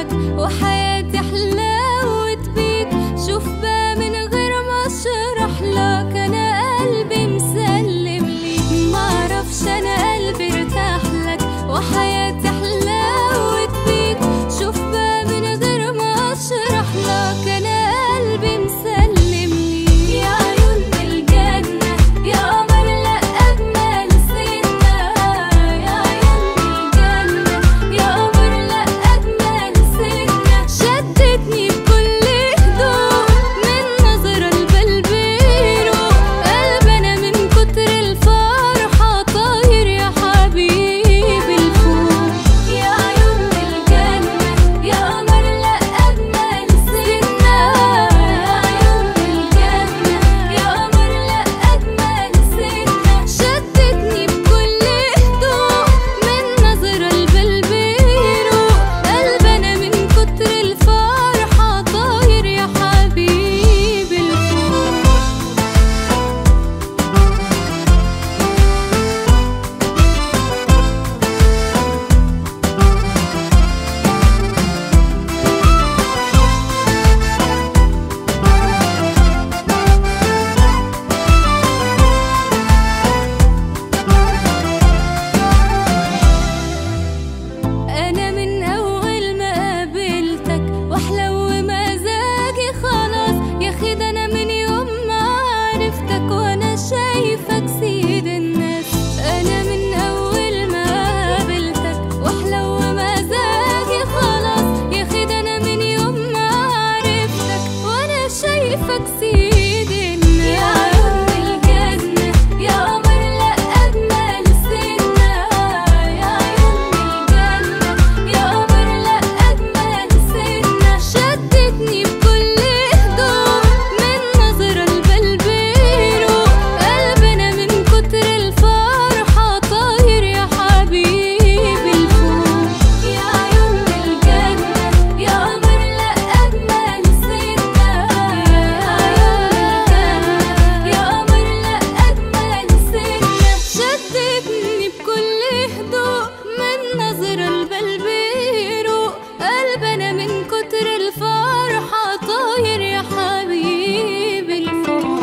وحياتي حلاوة بيك. شوف بقى من غير ما اشرح لك، انا قلبي مسلم ليك. معرفش انا قلبي ارتاح لك، وحياتي حلاوة بيك. شوف بقى من غير ما اشرح لك، انا قلبي مسلم ليك. يا عيون الجنة يا قمر لا اجمل سنة، يا عيون الجنة يا قمر لا اجمل سنة. شدتني بكل هدوء من نظرة البلبيرو، قلبي انا من كتر الفرحة طاير يا حبيبي لفوق. يا عيون الجنة يا قمر لا اجمل سنة، يا عيون الجنة يا قمر لا اجمل سنة. شدتني بكل هدوء من نظرة البلبيرو، قلبي انا من كتر الفرحة طاير يا حبيبي لفوق. أنا من أول ما قابلتك وأحلو مزاجي خلاص يا أخي، ده أنا من يوم ما عرفتك وأنا شايفك سيد الناس. أنا من أول ما قابلتك وأحلو مزاجي خلاص يا أخي، ده أنا من يوم ما عرفتك وأنا شايفك سيد الناس. يا عيون الجنة يا قمر لا أجمل سنة، يا عيون الجنة يا قمر لا أجمل سنة. شدتني بكل هدوء من نظرة البلبيرو، قلبي أنا من كتر الفرحة طاير يا حبيبي لفوق. يا عيون الجنة يا قمر لا أجمل سنة، يا عيون الجنة يا قمر لا أجمل سنة. شدتني بكل هدوء من نظرة البلبيرو، قلبي أنا من كتر الفرحة طاير يا حبيبي لفوق.